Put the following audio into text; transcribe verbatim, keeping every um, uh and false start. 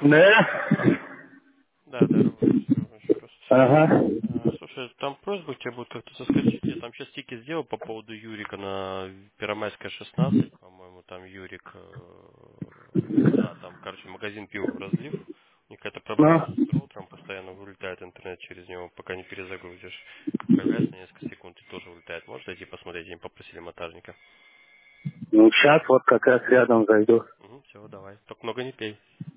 Да? Да, здорово. Здорово еще раз. Ага. А, Слушай, там просьба к тебе будет как-то заскочить. Я там сейчас тики сделал по поводу Юрика на Первомайская шестнадцать, по-моему, там Юрик, э, да, там, короче, магазин пива в разлив. У них какая-то проблема Ну, с роутером, постоянно вылетает интернет через него, пока не перезагрузишь. Появляется на несколько секунд и тоже улетает. Можешь зайти посмотреть? Они попросили монтажника. ну, сейчас вот как раз рядом зайду. Угу, все, давай. Только много не пей.